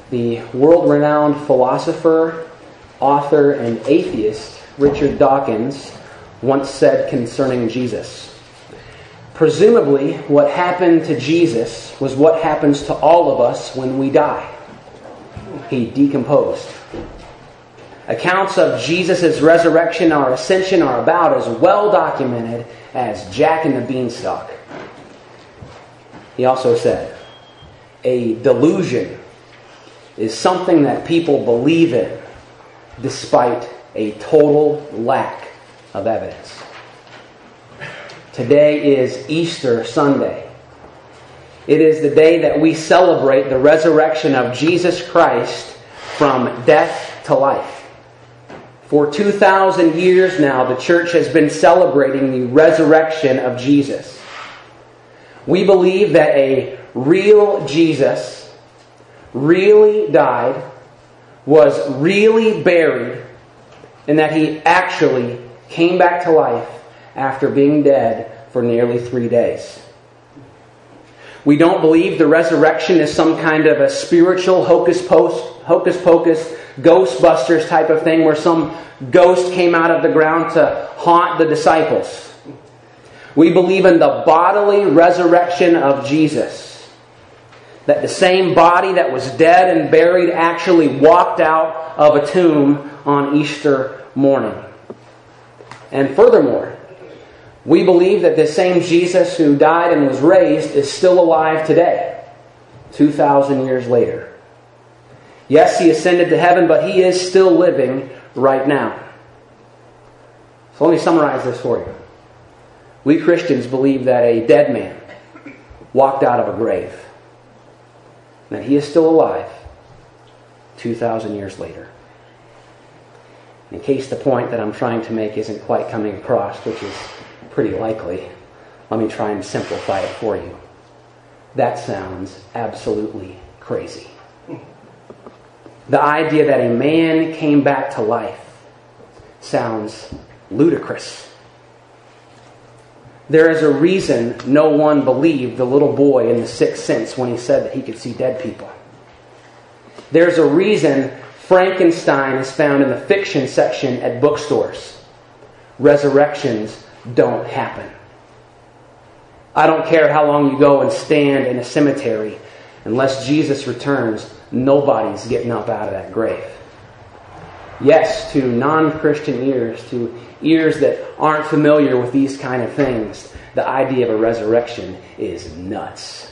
The world-renowned philosopher, author, and atheist Richard Dawkins once said concerning Jesus, "Presumably, what happened to Jesus was what happens to all of us when we die. He decomposed." Accounts of Jesus' resurrection or ascension are about as well documented as Jack and the Beanstalk. He also said, "A delusion is something that people believe in despite a total lack of evidence." Today is Easter Sunday. It is the day that we celebrate the resurrection of Jesus Christ from death to life. For 2,000 years now, the church has been celebrating the resurrection of Jesus. We believe that a real Jesus really died, was really buried, and that He actually came back to life after being dead for nearly 3 days. We don't believe the resurrection is some kind of a spiritual hocus pocus, Ghostbusters type of thing where some ghost came out of the ground to haunt the disciples. We believe in the bodily resurrection of Jesus. That the same body that was dead and buried actually walked out of a tomb on Easter morning. And furthermore, we believe that the same Jesus who died and was raised is still alive today, 2,000 years later. Yes, He ascended to heaven, but He is still living right now. So let me summarize this for you. We Christians believe that a dead man walked out of a grave, and that He is still alive 2,000 years later. In case the point that I'm trying to make isn't quite coming across, which is pretty likely, let me try and simplify it for you. That sounds absolutely crazy. The idea that a man came back to life sounds ludicrous. There is a reason no one believed the little boy in The Sixth Sense when he said that he could see dead people. There's a reason Frankenstein is found in the fiction section at bookstores. Resurrections don't happen. I don't care how long you go and stand in a cemetery. Unless Jesus returns, nobody's getting up out of that grave. Yes, to non-Christian ears, to ears that aren't familiar with these kind of things, the idea of a resurrection is nuts.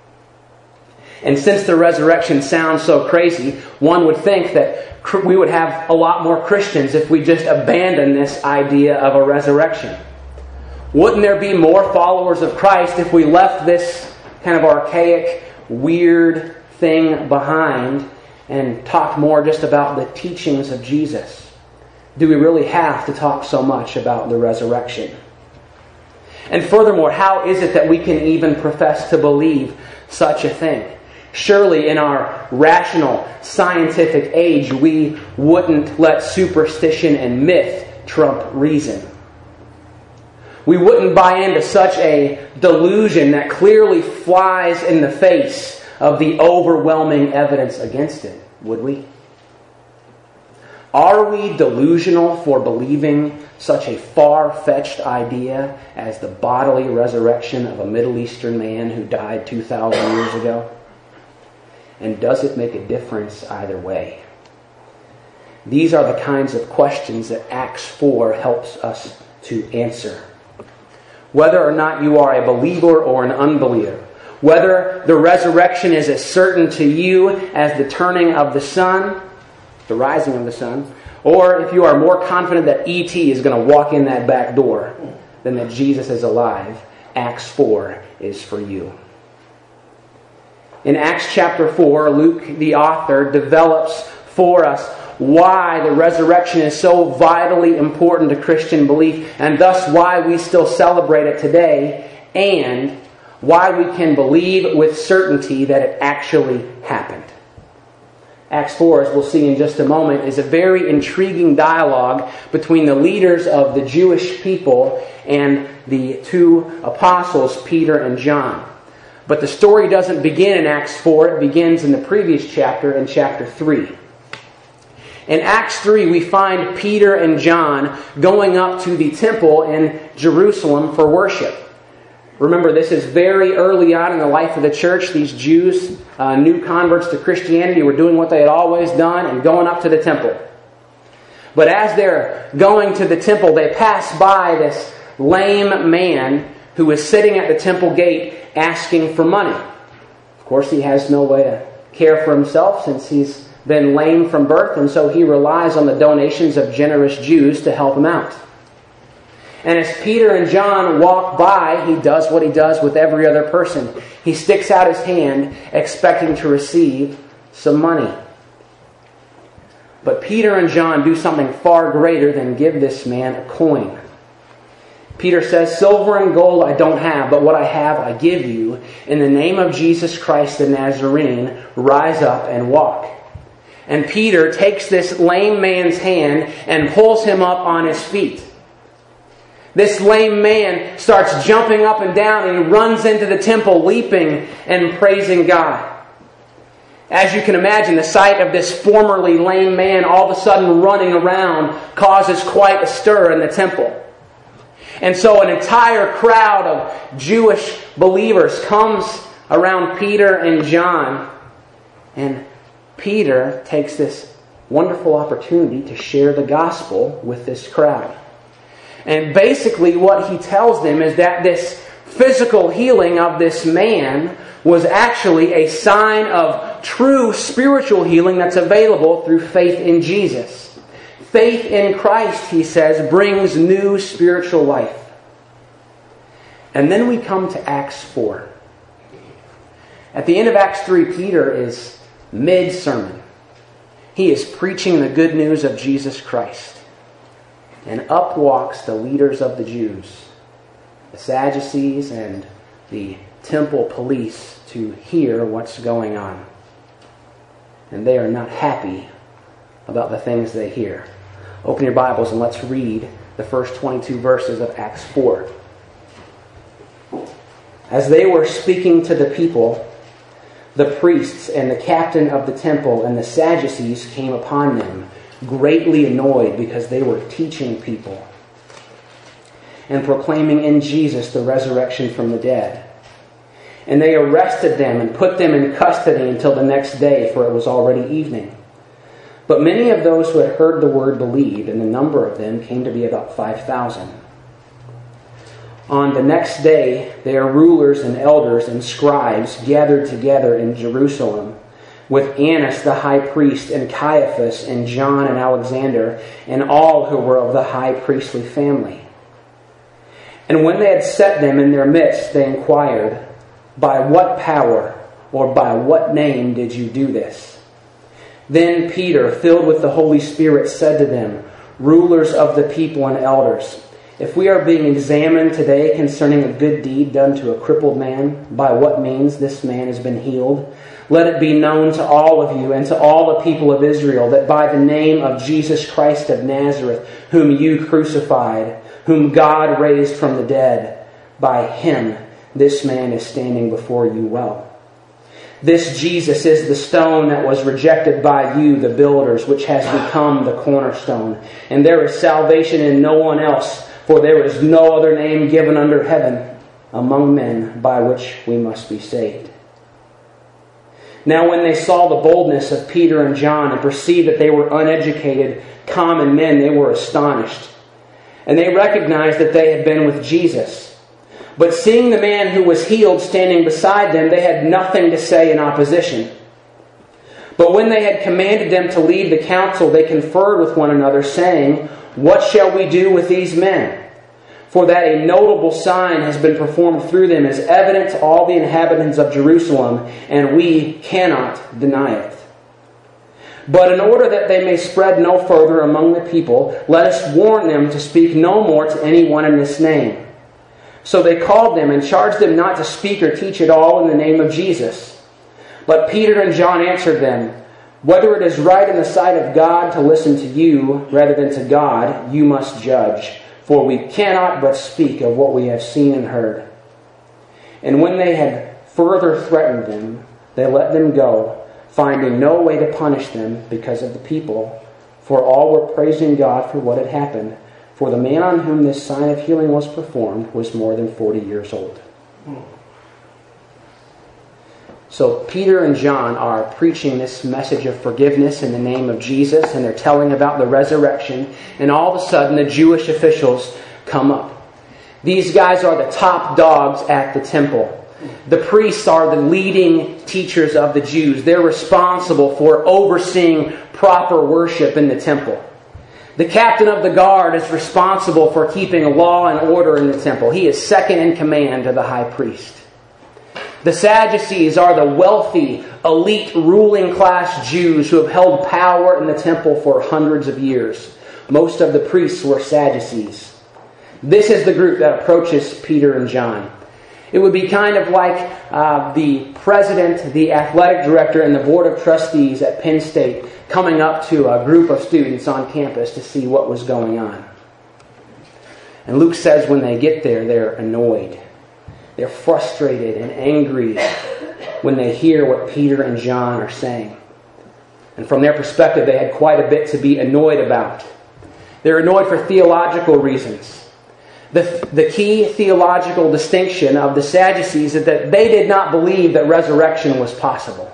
And since the resurrection sounds so crazy, one would think that we would have a lot more Christians if we just abandoned this idea of a resurrection. Wouldn't there be more followers of Christ if we left this kind of archaic, weird thing behind and talked more just about the teachings of Jesus? Do we really have to talk so much about the resurrection? And furthermore, how is it that we can even profess to believe such a thing? Surely in our rational, scientific age, we wouldn't let superstition and myth trump reason. We wouldn't buy into such a delusion that clearly flies in the face of the overwhelming evidence against it, would we? Are we delusional for believing such a far-fetched idea as the bodily resurrection of a Middle Eastern man who died 2,000 years ago? And does it make a difference either way? These are the kinds of questions that Acts 4 helps us to answer. Whether or not you are a believer or an unbeliever, whether the resurrection is as certain to you as the turning of the sun, the rising of the sun, or if you are more confident that E.T. is going to walk in that back door than that Jesus is alive, Acts 4 is for you. In Acts chapter 4, Luke, the author, develops for us why the resurrection is so vitally important to Christian belief, and thus why we still celebrate it today, and why we can believe with certainty that it actually happened. Acts 4, as we'll see in just a moment, is a very intriguing dialogue between the leaders of the Jewish people and the two apostles, Peter and John. But the story doesn't begin in Acts 4. It begins in the previous chapter, in chapter 3. In Acts 3, we find Peter and John going up to the temple in Jerusalem for worship. Remember, this is very early on in the life of the church. These Jews, new converts to Christianity, were doing what they had always done and going up to the temple. But as they're going to the temple, they pass by this lame man who is sitting at the temple gate asking for money. Of course, he has no way to care for himself since he's been lame from birth, and so he relies on the donations of generous Jews to help him out. And as Peter and John walk by, he does what he does with every other person. He sticks out his hand, expecting to receive some money. But Peter and John do something far greater than give this man a coin. Peter says, "Silver and gold I don't have, but what I have I give you. In the name of Jesus Christ the Nazarene, rise up and walk." And Peter takes this lame man's hand and pulls him up on his feet. This lame man starts jumping up and down and he runs into the temple leaping and praising God. As you can imagine, the sight of this formerly lame man all of a sudden running around causes quite a stir in the temple. And so an entire crowd of Jewish believers comes around Peter and John. And Peter takes this wonderful opportunity to share the gospel with this crowd. And basically what he tells them is that this physical healing of this man was actually a sign of true spiritual healing that's available through faith in Jesus. Faith in Christ, he says, brings new spiritual life. And then we come to Acts 4. At the end of Acts 3, Peter is mid-sermon. He is preaching the good news of Jesus Christ. And up walks the leaders of the Jews, the Sadducees and the temple police, to hear what's going on. And they are not happy about the things they hear. Open your Bibles and let's read the first 22 verses of Acts 4. As they were speaking to the people, the priests and the captain of the temple and the Sadducees came upon them, greatly annoyed because they were teaching people and proclaiming in Jesus the resurrection from the dead. And they arrested them and put them in custody until the next day, for it was already evening. But many of those who had heard the word believed, and the number of them came to be about 5,000. On the next day, their rulers and elders and scribes gathered together in Jerusalem with Annas the high priest and Caiaphas and John and Alexander and all who were of the high priestly family. And when they had set them in their midst, they inquired, "By what power or by what name did you do this?" Then Peter, filled with the Holy Spirit, said to them, "Rulers of the people and elders, if we are being examined today concerning a good deed done to a crippled man, by what means this man has been healed, let it be known to all of you and to all the people of Israel that by the name of Jesus Christ of Nazareth, whom you crucified, whom God raised from the dead, by him this man is standing before you well. This Jesus is the stone that was rejected by you, the builders, which has become the cornerstone. And there is salvation in no one else, for there is no other name given under heaven among men by which we must be saved." Now when they saw the boldness of Peter and John and perceived that they were uneducated, common men, they were astonished. And they recognized that they had been with Jesus. But seeing the man who was healed standing beside them, they had nothing to say in opposition. But when they had commanded them to leave the council, they conferred with one another, saying, "What shall we do with these men? For that a notable sign has been performed through them is evident to all the inhabitants of Jerusalem, and we cannot deny it. But in order that they may spread no further among the people, let us warn them to speak no more to anyone in this name." So they called them and charged them not to speak or teach at all in the name of Jesus. But Peter and John answered them, "Whether it is right in the sight of God to listen to you rather than to God, you must judge. For we cannot but speak of what we have seen and heard." And when they had further threatened them, they let them go, finding no way to punish them because of the people, for all were praising God for what had happened. For the man on whom this sign of healing was performed was more than 40 years old. So Peter and John are preaching this message of forgiveness in the name of Jesus, and they're telling about the resurrection, and all of a sudden the Jewish officials come up. These guys are the top dogs at the temple. The priests are the leading teachers of the Jews. They're responsible for overseeing proper worship in the temple. The captain of the guard is responsible for keeping law and order in the temple. He is second in command to the high priest. The Sadducees are the wealthy, elite, ruling class Jews who have held power in the temple for hundreds of years. Most of the priests were Sadducees. This is the group that approaches Peter and John. It would be kind of like the president, the athletic director, and the board of trustees at Penn State coming up to a group of students on campus to see what was going on. And Luke says when they get there, they're annoyed. They're frustrated and angry when they hear what Peter and John are saying. And from their perspective, they had quite a bit to be annoyed about. They're annoyed for theological reasons. The key theological distinction of the Sadducees is that they did not believe that resurrection was possible.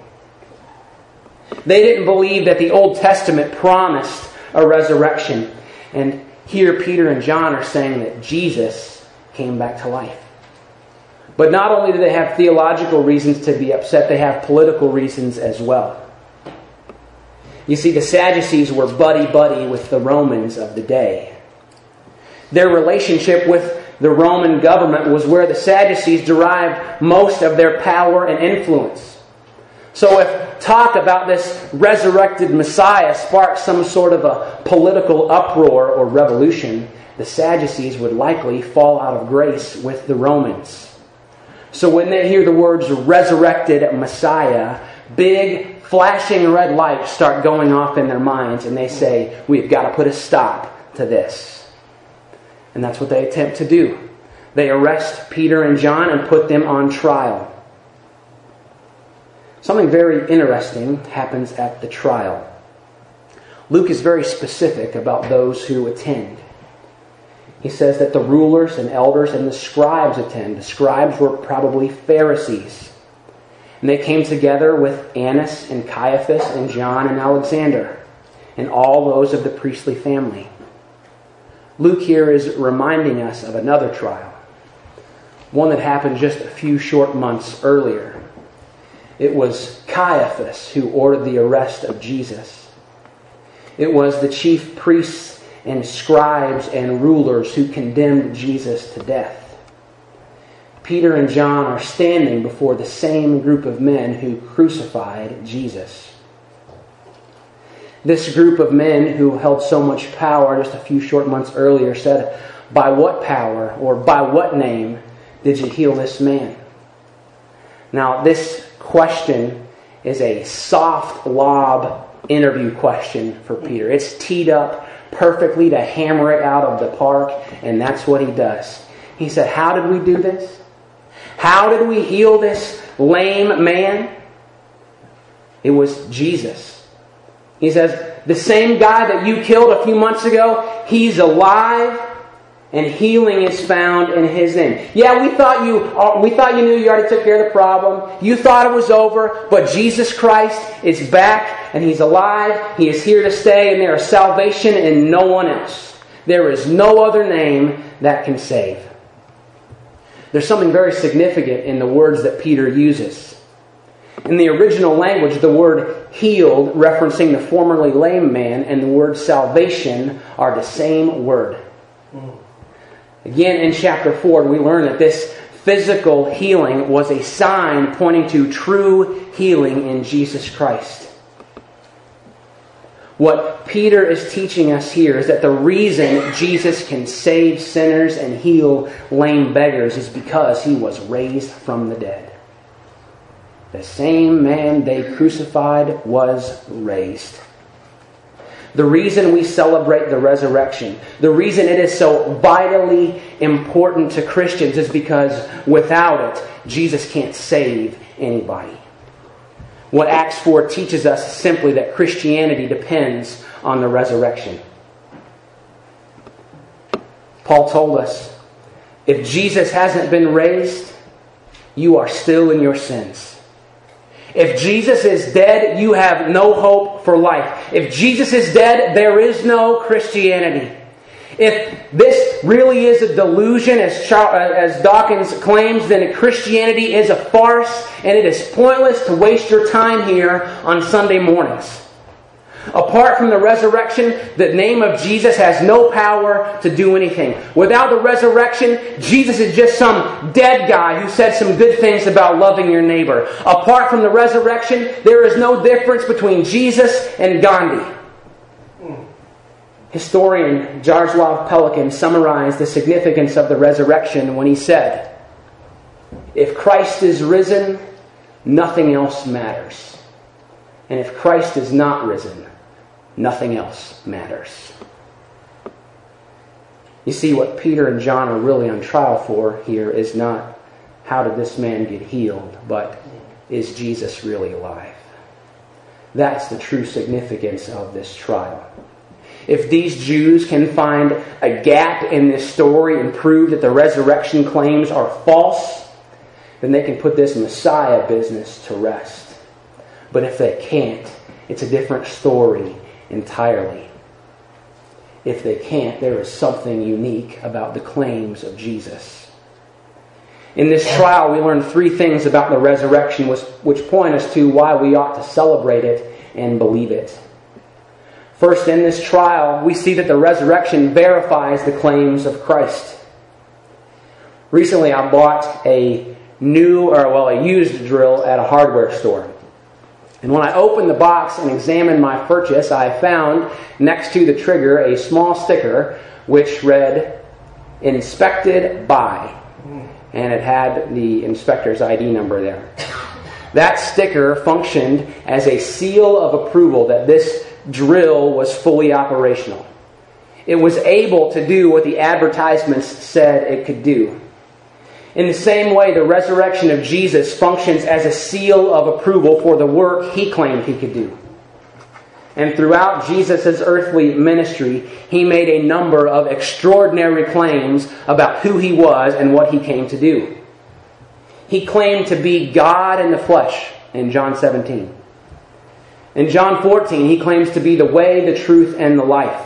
They didn't believe that the Old Testament promised a resurrection. And here Peter and John are saying that Jesus came back to life. But not only do they have theological reasons to be upset, they have political reasons as well. You see, the Sadducees were buddy-buddy with the Romans of the day. Their relationship with the Roman government was where the Sadducees derived most of their power and influence. So if talk about this resurrected Messiah sparked some sort of a political uproar or revolution, the Sadducees would likely fall out of grace with the Romans. So when they hear the words resurrected Messiah, big flashing red lights start going off in their minds, and they say, we've got to put a stop to this. And that's what they attempt to do. They arrest Peter and John and put them on trial. Something very interesting happens at the trial. Luke is very specific about those who attend. He says that the rulers and elders and the scribes attend. The scribes were probably Pharisees. And they came together with Annas and Caiaphas and John and Alexander and all those of the priestly family. Luke here is reminding us of another trial, one that happened just a few short months earlier. It was Caiaphas who ordered the arrest of Jesus. It was the chief priests and scribes and rulers who condemned Jesus to death. Peter and John are standing before the same group of men who crucified Jesus. This group of men who held so much power just a few short months earlier said, by what power or by what name did you heal this man? Now, this question is a soft lob interview question for Peter. It's teed up perfectly to hammer it out of the park, and that's what he does. He said, how did we do this? How did we heal this lame man? It was Jesus. He says, the same guy that you killed a few months ago, he's alive, and healing is found in his name. Yeah, we thought you knew you already took care of the problem. You thought it was over, but Jesus Christ is back, and he's alive. He is here to stay, and there is salvation in no one else. There is no other name that can save. There's something very significant in the words that Peter uses. In the original language, the word healed, referencing the formerly lame man, and the word salvation are the same word. Again, in chapter 4, we learn that this physical healing was a sign pointing to true healing in Jesus Christ. What Peter is teaching us here is that the reason Jesus can save sinners and heal lame beggars is because he was raised from the dead. The same man they crucified was raised. The reason we celebrate the resurrection, the reason it is so vitally important to Christians is because without it, Jesus can't save anybody. What Acts 4 teaches us is simply that Christianity depends on the resurrection. Paul told us, if Jesus hasn't been raised, you are still in your sins. If Jesus is dead, you have no hope for life. If Jesus is dead, there is no Christianity. If this really is a delusion, as Dawkins claims, then Christianity is a farce, and it is pointless to waste your time here on Sunday mornings. Apart from the resurrection, the name of Jesus has no power to do anything. Without the resurrection, Jesus is just some dead guy who said some good things about loving your neighbor. Apart from the resurrection, there is no difference between Jesus and Gandhi. Historian Jaroslav Pelikan summarized the significance of the resurrection when he said, "If Christ is risen, nothing else matters. And if Christ is not risen, nothing else matters." You see, what Peter and John are really on trial for here is not how did this man get healed, but is Jesus really alive? That's the true significance of this trial. If these Jews can find a gap in this story and prove that the resurrection claims are false, then they can put this Messiah business to rest. But if they can't, it's a different story entirely. If they can't, there is something unique about the claims of Jesus. In this trial, we learn three things about the resurrection which point us to why we ought to celebrate it and believe it. First, in this trial, we see that the resurrection verifies the claims of Christ. Recently, I bought a used drill at a hardware store. And when I opened the box and examined my purchase, I found next to the trigger a small sticker which read, "Inspected by." And it had the inspector's ID number there. That sticker functioned as a seal of approval that this drill was fully operational. It was able to do what the advertisements said it could do. In the same way, the resurrection of Jesus functions as a seal of approval for the work he claimed he could do. And throughout Jesus' earthly ministry, he made a number of extraordinary claims about who he was and what he came to do. He claimed to be God in the flesh in John 17. In John 14, he claims to be the way, the truth, and the life.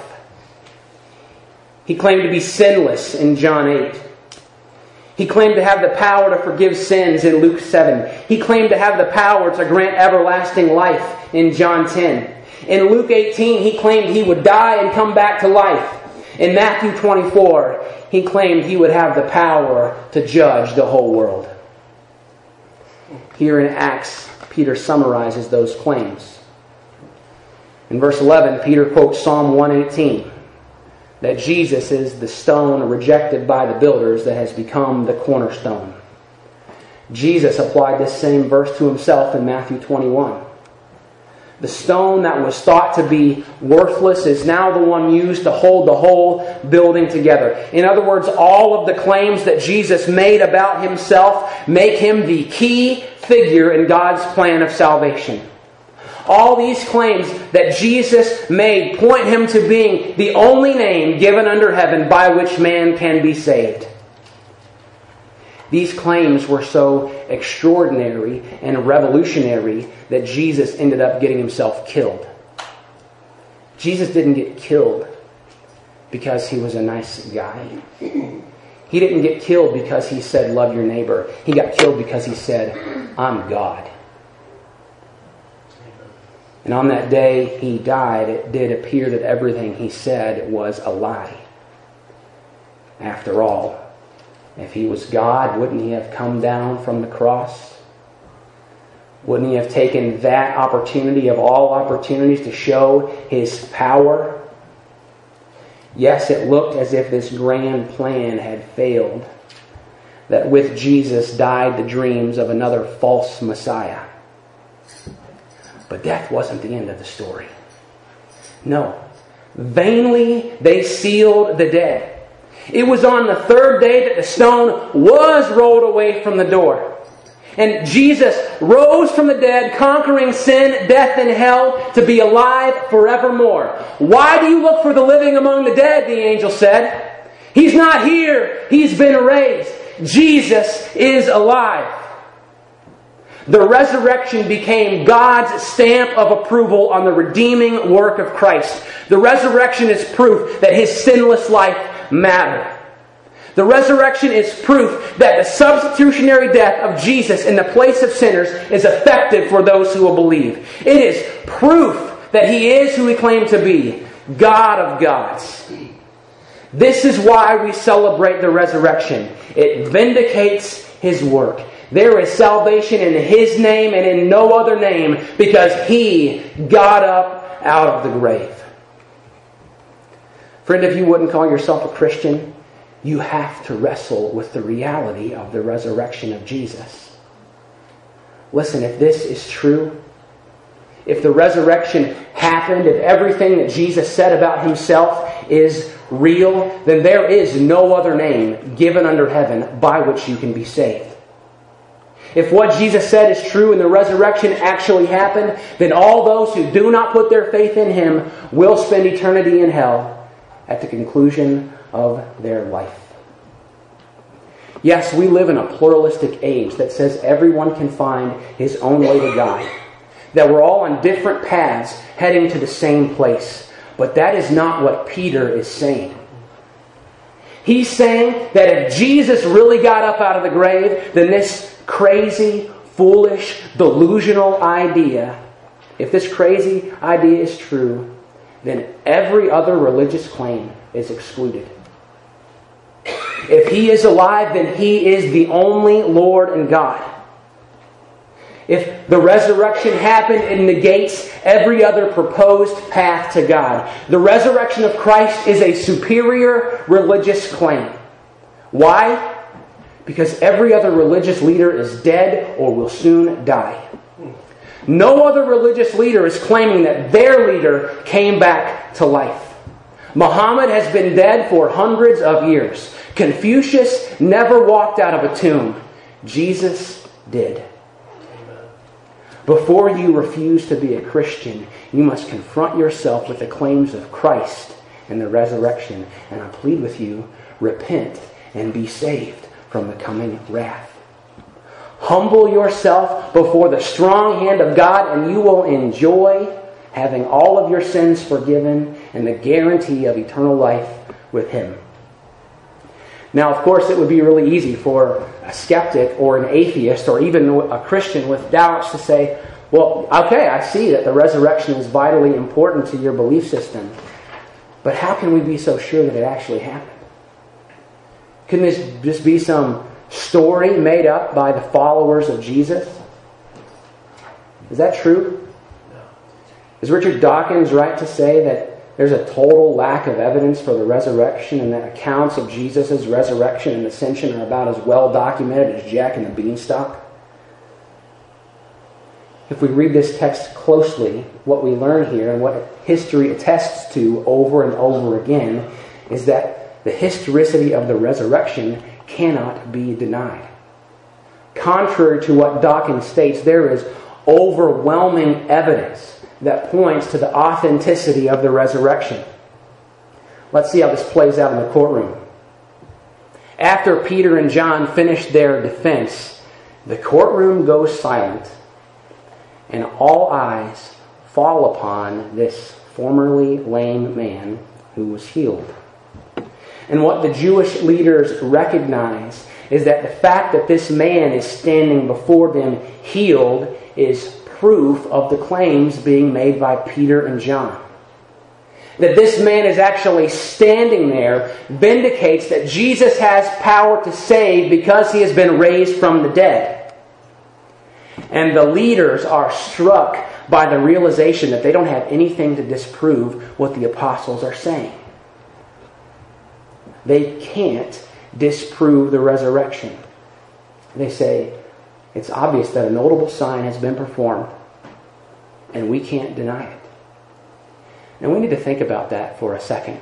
He claimed to be sinless in John 8. He claimed to have the power to forgive sins in Luke 7. He claimed to have the power to grant everlasting life in John 10. In Luke 18, he claimed he would die and come back to life. In Matthew 24, he claimed he would have the power to judge the whole world. Here in Acts, Peter summarizes those claims. In verse 11, Peter quotes Psalm 118, that Jesus is the stone rejected by the builders that has become the cornerstone. Jesus applied this same verse to himself in Matthew 21. The stone that was thought to be worthless is now the one used to hold the whole building together. In other words, all of the claims that Jesus made about himself make him the key figure in God's plan of salvation. All these claims that Jesus made point him to being the only name given under heaven by which man can be saved. These claims were so extraordinary and revolutionary that Jesus ended up getting himself killed. Jesus didn't get killed because he was a nice guy. He didn't get killed because he said, "Love your neighbor." He got killed because he said, "I'm God." And on that day he died, it did appear that everything he said was a lie. After all, if he was God, wouldn't he have come down from the cross? Wouldn't he have taken that opportunity of all opportunities to show his power? Yes, it looked as if this grand plan had failed. That with Jesus died the dreams of another false Messiah. But death wasn't the end of the story. No, Vainly they sealed the dead. It was on the third day that the stone was rolled away from the door. And Jesus rose from the dead, conquering sin, death, and hell, to be alive forevermore. Why do you look for the living among the dead? The angel said. He's not here. He's been raised. Jesus is alive. The resurrection became God's stamp of approval on the redeeming work of Christ. The resurrection is proof that His sinless life mattered. The resurrection is proof that the substitutionary death of Jesus in the place of sinners is effective for those who will believe. It is proof that He is who He claimed to be, God of gods. This is why we celebrate the resurrection. It vindicates His work. There is salvation in His name and in no other name, because He got up out of the grave. Friend, if you wouldn't call yourself a Christian, you have to wrestle with the reality of the resurrection of Jesus. Listen, if this is true, if the resurrection happened, if everything that Jesus said about Himself is real, then there is no other name given under heaven by which you can be saved. If what Jesus said is true and the resurrection actually happened, then all those who do not put their faith in Him will spend eternity in hell at the conclusion of their life. Yes, we live in a pluralistic age that says everyone can find his own way to God, that we're all on different paths heading to the same place. But that is not what Peter is saying. He's saying that if Jesus really got up out of the grave, then this crazy, foolish, delusional idea, if this crazy idea is true, then every other religious claim is excluded. If He is alive, then He is the only Lord and God. If the resurrection happened, it negates every other proposed path to God. The resurrection of Christ is a superior religious claim. Why? Because every other religious leader is dead or will soon die. No other religious leader is claiming that their leader came back to life. Muhammad has been dead for hundreds of years. Confucius never walked out of a tomb. Jesus did. Before you refuse to be a Christian, you must confront yourself with the claims of Christ and the resurrection. And I plead with you, repent and be saved from the coming wrath. Humble yourself before the strong hand of God, and you will enjoy having all of your sins forgiven and the guarantee of eternal life with Him. Now, of course, it would be really easy for a skeptic or an atheist or even a Christian with doubts to say, well, okay, I see that the resurrection is vitally important to your belief system, but how can we be so sure that it actually happened? Can this just be some story made up by the followers of Jesus? Is that true? Is Richard Dawkins right to say that there's a total lack of evidence for the resurrection, and that accounts of Jesus' resurrection and ascension are about as well documented as Jack and the Beanstalk? If we read this text closely, what we learn here and what history attests to over and over again is that the historicity of the resurrection cannot be denied. Contrary to what Dawkins states, there is overwhelming evidence that points to the authenticity of the resurrection. Let's see how this plays out in the courtroom. After Peter and John finish their defense, the courtroom goes silent, and all eyes fall upon this formerly lame man who was healed. And what the Jewish leaders recognize is that the fact that this man is standing before them healed is proof of the claims being made by Peter and John. That this man is actually standing there vindicates that Jesus has power to save because He has been raised from the dead. And the leaders are struck by the realization that they don't have anything to disprove what the apostles are saying. They can't disprove the resurrection. They say, it's obvious that a notable sign has been performed, and we can't deny it. And we need to think about that for a second.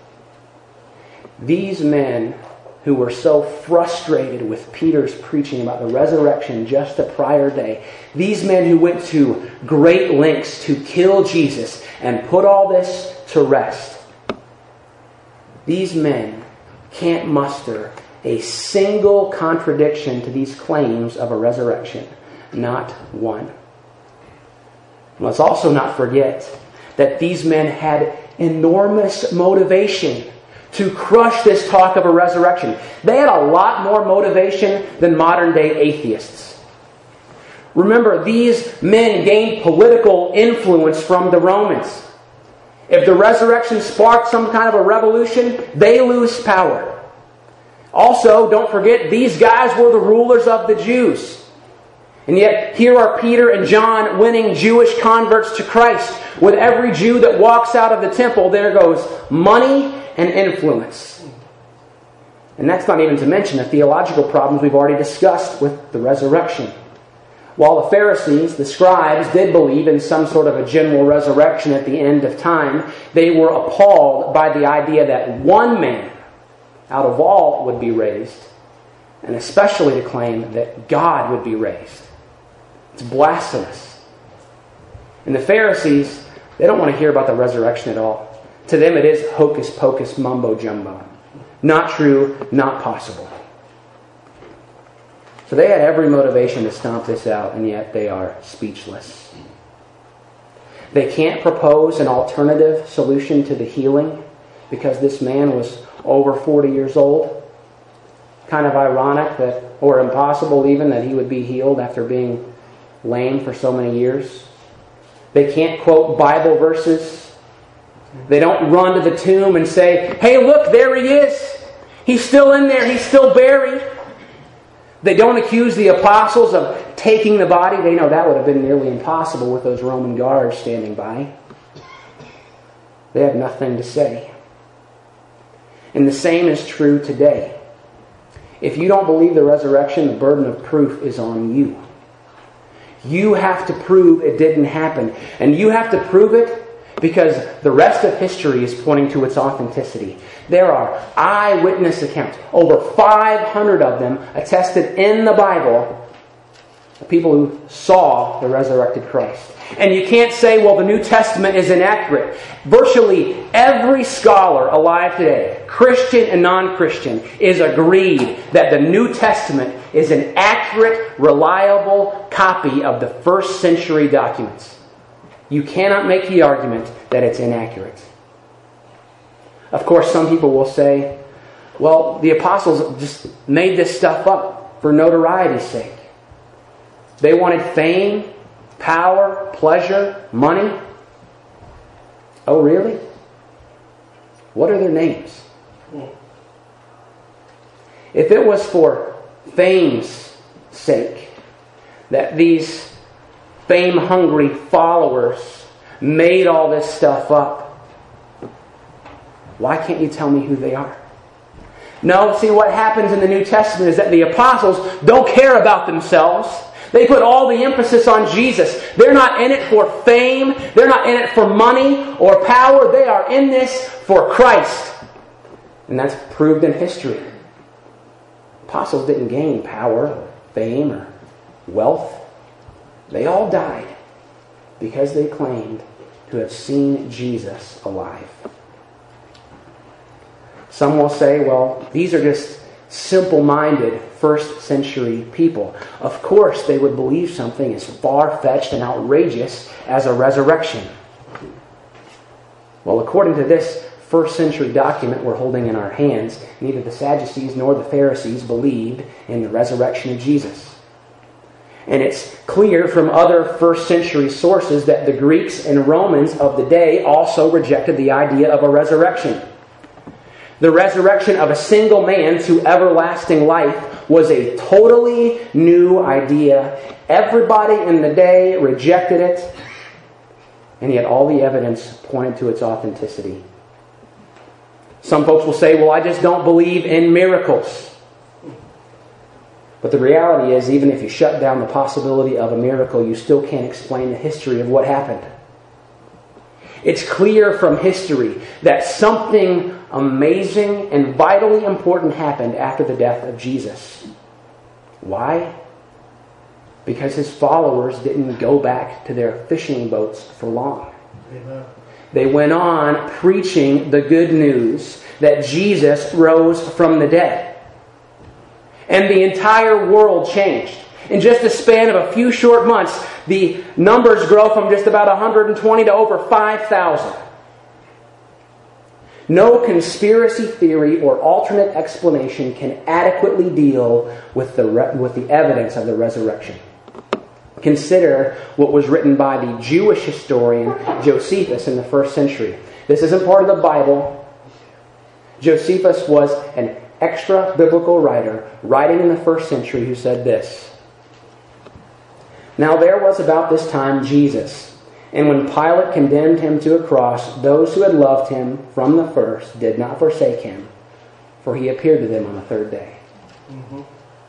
These men who were so frustrated with Peter's preaching about the resurrection just the prior day, these men who went to great lengths to kill Jesus and put all this to rest, these men can't muster a single contradiction to these claims of a resurrection. Not one. Let's also not forget that these men had enormous motivation to crush this talk of a resurrection. They had a lot more motivation than modern day atheists. Remember, these men gained political influence from the Romans. If the resurrection sparked some kind of a revolution, they lose power. Also, don't forget, these guys were the rulers of the Jews. And yet, here are Peter and John winning Jewish converts to Christ. With every Jew that walks out of the temple, there goes money and influence. And that's not even to mention the theological problems we've already discussed with the resurrection. While the Pharisees, the scribes, did believe in some sort of a general resurrection at the end of time, they were appalled by the idea that one man out of all would be raised, and especially to claim that God would be raised. It's blasphemous. And the Pharisees, they don't want to hear about the resurrection at all. To them it is hocus pocus mumbo jumbo. Not true, not possible. So they had every motivation to stomp this out, and yet they are speechless. They can't propose an alternative solution to the healing because this man was over 40 years old. Kind of ironic that, or impossible even, that he would be healed after being lame for so many years. They can't quote Bible verses. They don't run to the tomb and say, "Hey, look, there he is. He's still in there. He's still buried." They don't accuse the apostles of taking the body. They know that would have been nearly impossible with those Roman guards standing by. They have nothing to say. And the same is true today. If you don't believe the resurrection, the burden of proof is on you. You have to prove it didn't happen. And you have to prove it because the rest of history is pointing to its authenticity. There are eyewitness accounts, over 500 of them attested in the Bible, of people who saw the resurrected Christ. And you can't say, well, the New Testament is inaccurate. Virtually every scholar alive today, Christian and non-Christian, is agreed that the New Testament is an accurate, reliable copy of the first century documents. You cannot make the argument that it's inaccurate. Of course, some people will say, well, the apostles just made this stuff up for notoriety's sake. They wanted fame, power, pleasure, money. Oh, really? What are their names? If it was for fame's sake that these fame-hungry followers made all this stuff up, why can't you tell me who they are? No, see, what happens in the New Testament is that the apostles don't care about themselves. They put all the emphasis on Jesus. They're not in it for fame. They're not in it for money or power. They are in this for Christ. And that's proved in history. Apostles didn't gain power, or fame, or wealth. They all died because they claimed to have seen Jesus alive. Some will say, well, these are just simple-minded first century people. Of course they would believe something as far-fetched and outrageous as a resurrection. Well, according to this first century document we're holding in our hands, neither the Sadducees nor the Pharisees believed in the resurrection of Jesus. And it's clear from other first century sources that the Greeks and Romans of the day also rejected the idea of a resurrection. The resurrection of a single man to everlasting life was a totally new idea. Everybody in the day rejected it, and yet all the evidence pointed to its authenticity. Some folks will say, well, I just don't believe in miracles. But the reality is, even if you shut down the possibility of a miracle, you still can't explain the history of what happened. It's clear from history that something amazing and vitally important happened after the death of Jesus. Why? Because his followers didn't go back to their fishing boats for long. Amen. They went on preaching the good news that Jesus rose from the dead. And the entire world changed. In just a span of a few short months, the numbers grow from just about 120 to over 5,000. No conspiracy theory or alternate explanation can adequately deal with the evidence of the resurrection. Consider what was written by the Jewish historian Josephus in the 1st century. This isn't part of the Bible. Josephus was an extra-biblical writer writing in the 1st century who said this: "Now there was about this time Jesus, and when Pilate condemned him to a cross, those who had loved him from the first did not forsake him, for he appeared to them on the 3rd day." Mm-hmm.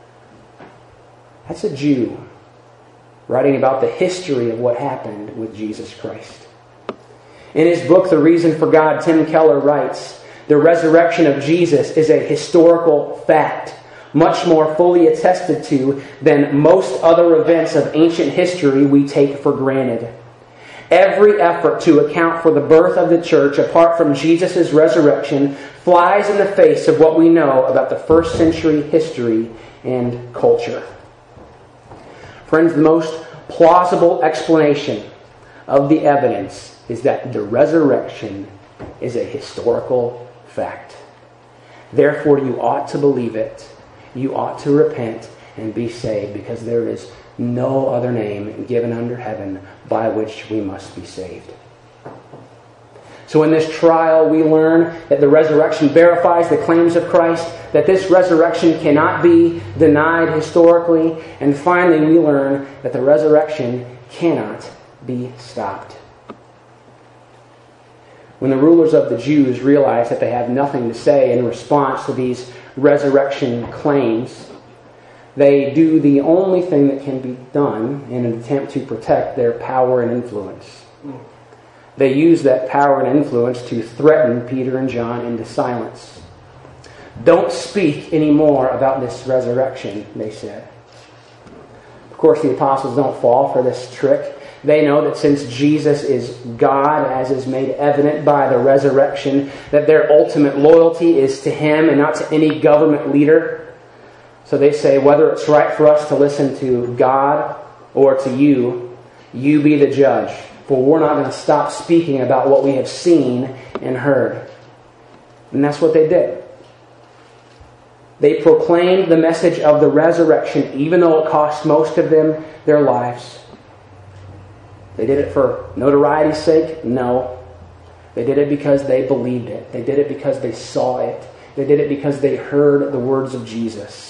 That's a Jew writing about the history of what happened with Jesus Christ. In his book, The Reason for God, Tim Keller writes, "The resurrection of Jesus is a historical fact, much more fully attested to than most other events of ancient history we take for granted. Every effort to account for the birth of the church apart from Jesus' resurrection flies in the face of what we know about the 1st century history and culture." Friends, the most plausible explanation of the evidence is that the resurrection is a historical fact. Therefore, you ought to believe it. You ought to repent and be saved, because there is no other name given under heaven by which we must be saved. So in this trial, we learn that the resurrection verifies the claims of Christ, that this resurrection cannot be denied historically, and finally we learn that the resurrection cannot be stopped. When the rulers of the Jews realize that they have nothing to say in response to these resurrection claims, they do the only thing that can be done in an attempt to protect their power and influence. They use that power and influence to threaten Peter and John into silence. "Don't speak anymore about this resurrection," they said. Of course, the apostles don't fall for this trick. They know that since Jesus is God, as is made evident by the resurrection, that their ultimate loyalty is to Him and not to any government leader. So they say, whether it's right for us to listen to God or to you, you be the judge. For we're not going to stop speaking about what we have seen and heard. And that's what they did. They proclaimed the message of the resurrection, even though it cost most of them their lives. They did it for notoriety's sake? No. They did it because they believed it. They did it because they saw it. They did it because they heard the words of Jesus.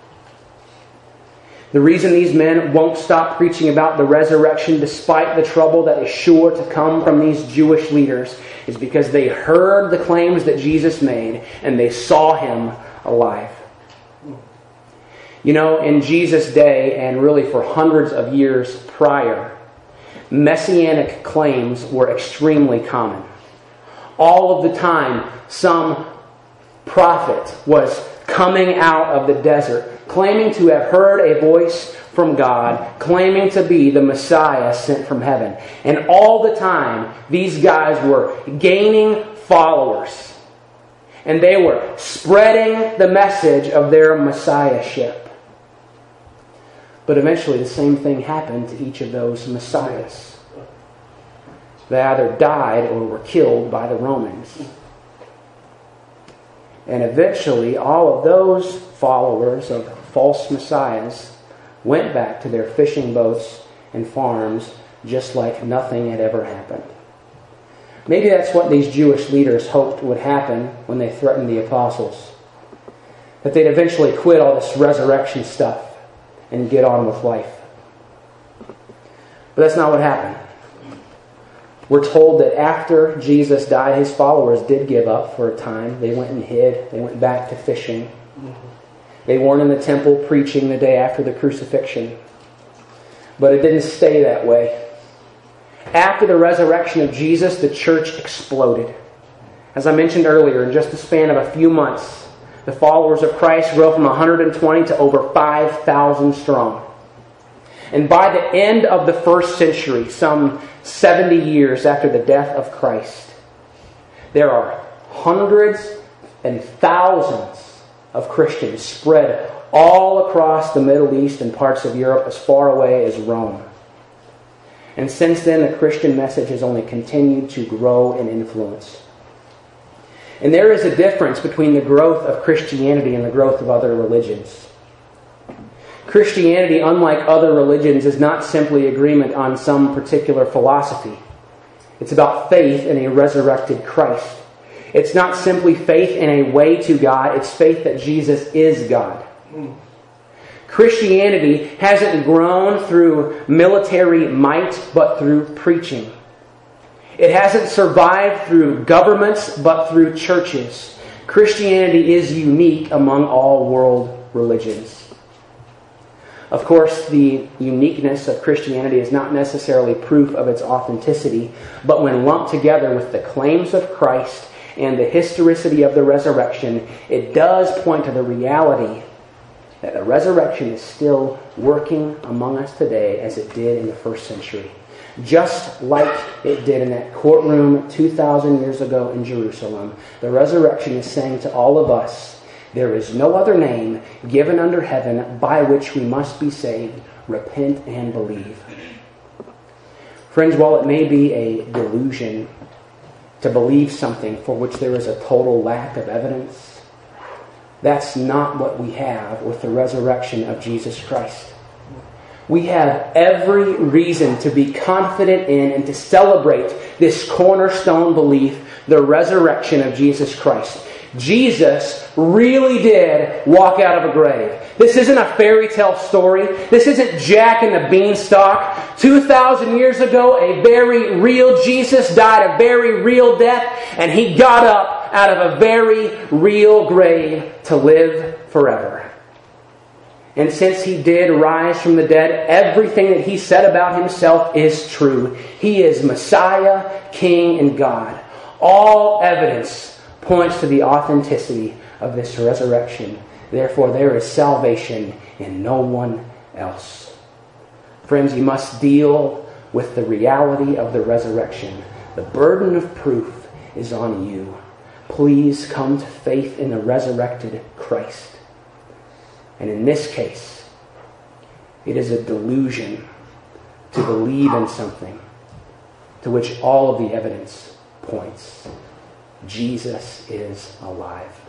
The reason these men won't stop preaching about the resurrection despite the trouble that is sure to come from these Jewish leaders is because they heard the claims that Jesus made and they saw Him alive. You know, in Jesus' day, and really for hundreds of years prior, messianic claims were extremely common. All of the time, some prophet was coming out of the desert, claiming to have heard a voice from God, claiming to be the Messiah sent from heaven. And all the time, these guys were gaining followers. And they were spreading the message of their messiahship. But eventually the same thing happened to each of those messiahs. They either died or were killed by the Romans. And eventually all of those followers of false messiahs went back to their fishing boats and farms just like nothing had ever happened. Maybe that's what these Jewish leaders hoped would happen when they threatened the apostles. That they'd eventually quit all this resurrection stuff and get on with life. But that's not what happened. We're told that after Jesus died, His followers did give up for a time. They went and hid. They went back to fishing. They weren't in the temple preaching the day after the crucifixion. But it didn't stay that way. after the resurrection of Jesus, the church exploded. As I mentioned earlier, in just the span of a few months, the followers of Christ grew from 120 to over 5,000 strong. And by the end of the first century, some 70 years after the death of Christ, there are hundreds and thousands of Christians spread all across the Middle East and parts of Europe as far away as Rome. And since then, the Christian message has only continued to grow in influence. And there is a difference between the growth of Christianity and the growth of other religions. Christianity, unlike other religions, is not simply agreement on some particular philosophy. It's about faith in a resurrected Christ. It's not simply faith in a way to God, it's faith that Jesus is God. Christianity hasn't grown through military might, but through preaching. It hasn't survived through governments, but through churches. Christianity is unique among all world religions. Of course, the uniqueness of Christianity is not necessarily proof of its authenticity, but when lumped together with the claims of Christ and the historicity of the resurrection, it does point to the reality that the resurrection is still working among us today as it did in the first century. Just like it did in that courtroom 2,000 years ago in Jerusalem, the resurrection is saying to all of us, there is no other name given under heaven by which we must be saved. Repent and believe. Friends, while it may be a delusion to believe something for which there is a total lack of evidence, that's not what we have with the resurrection of Jesus Christ. We have every reason to be confident in and to celebrate this cornerstone belief, the resurrection of Jesus Christ. Jesus really did walk out of a grave. This isn't a fairy tale story. This isn't Jack and the Beanstalk. 2,000 years ago, a very real Jesus died a very real death, and He got up out of a very real grave to live forever. And since He did rise from the dead, everything that He said about Himself is true. He is Messiah, King, and God. All evidence points to the authenticity of this resurrection. Therefore, there is salvation in no one else. Friends, you must deal with the reality of the resurrection. The burden of proof is on you. Please come to faith in the resurrected Christ. And in this case, it is a delusion to believe in something to which all of the evidence points. Jesus is alive.